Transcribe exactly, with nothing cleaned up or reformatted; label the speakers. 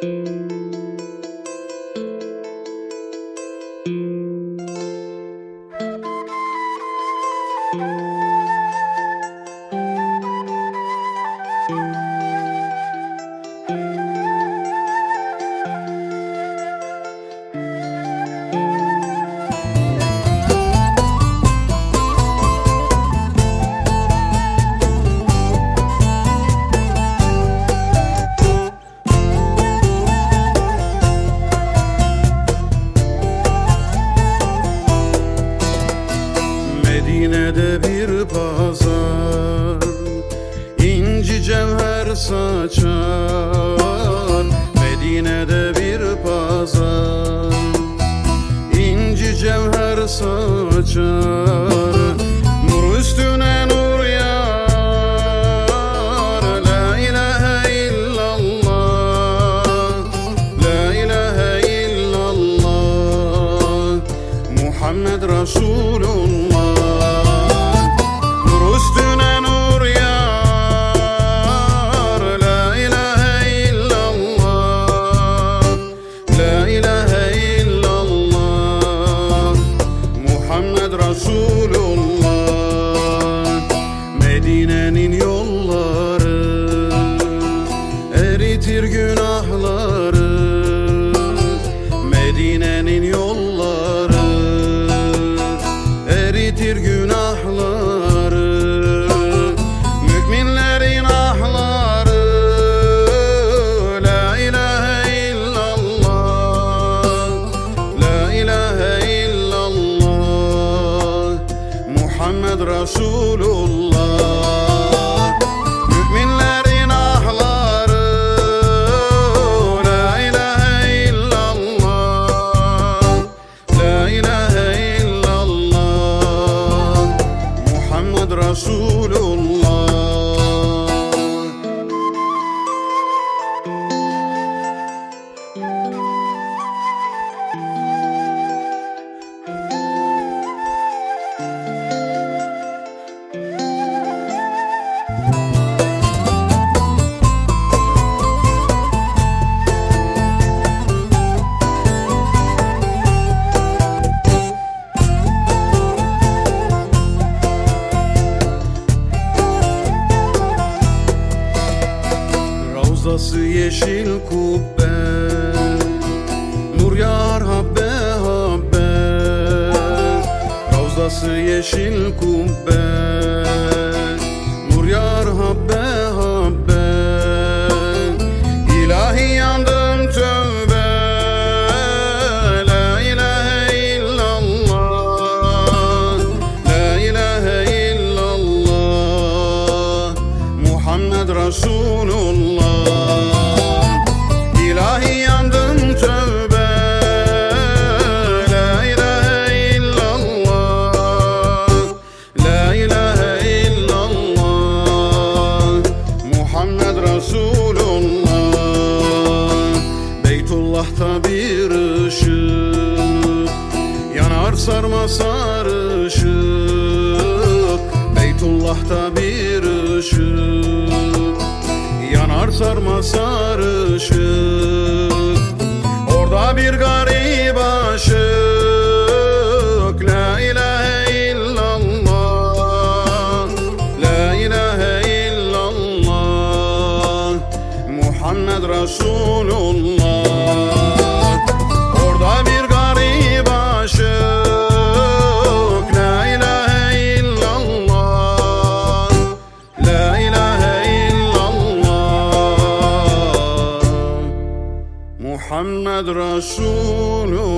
Speaker 1: Medine'de bir pazar inci cevher saçar. Medine'de bir pazar inci cevher saçar. Nur üstüne nur yağar. La ilahe illallah, la ilahe illallah, Muhammed Resulullah. Medine'nin yolları eritir günahları. Medine'nin yolları eritir günahları. Müminlerin ahları. La ilahe illallah, la ilahe illallah, Muhammed Resulullah. Müminlerin ahları. La ilahe illallah, la ilahe illallah, Muhammed Resulullah. Ravzası yeşil kubbe, nur yağar habbe habbe. Ravzası yeşil kubbe, nur yağar habbe habbe. İlahi yandım tövbe. La ilahe illallah, la ilahe illallah, Muhammed Resulullah. İlahi yandım tövbe. La ilahe illallah, la ilahe illallah, Muhammed Resulullah. Beytullah'ta bir ışık yanar sarma sarışık. Beytullah'ta bir ışık yanar sarma sarışık. Orada bir garip aşık. La ilahe illallah, la ilahe illallah, Muhammed Resulullah. Orada bir garip aşık. La ilahe illallah, la ilahe illallah, Muhammed Resulullah.